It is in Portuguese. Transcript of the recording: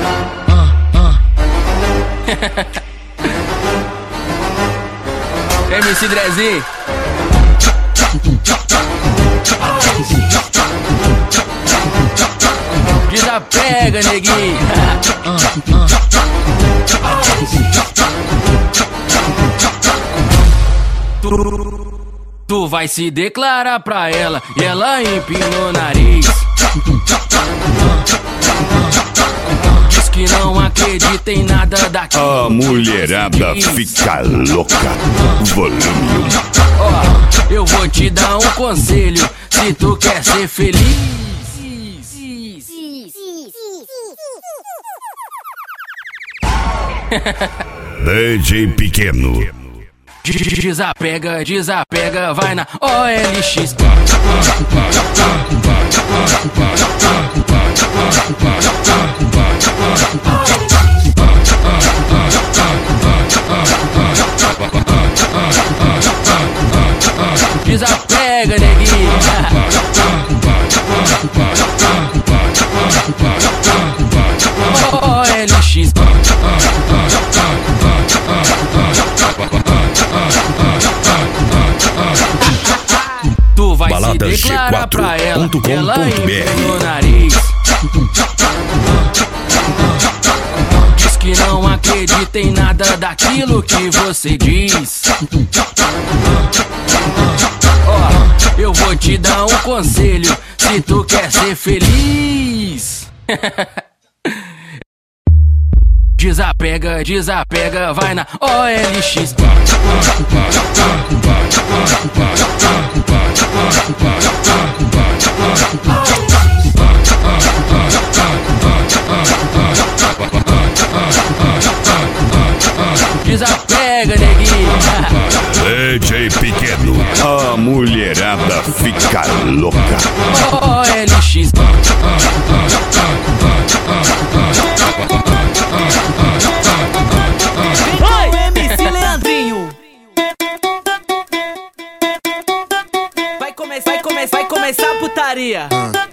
MC Drezinho. Desapega, neguinho. Tu vai se declarar pra ela e ela empinou o nariz. Diz que não acredita em nada daquilo. A mulherada fica louca. Volume 1. Ó, eu vou te dar um conselho se tu quer ser feliz. DJ Pequeno. Desapega, desapega, vai na OLX. Desapega, neguinho. OLX. Tu vai se declarar pra ela, ela empurrou o nariz. Diz que não acredita em nada daquilo que você diz. Ó, eu vou te dar um conselho se tu quer ser feliz. Desapega, desapega, vai na OLX. Desapega, neguinho. DJ Pequeno. A mulherada fica louca. OLX. MC Leandrinho. Vai começar a putaria.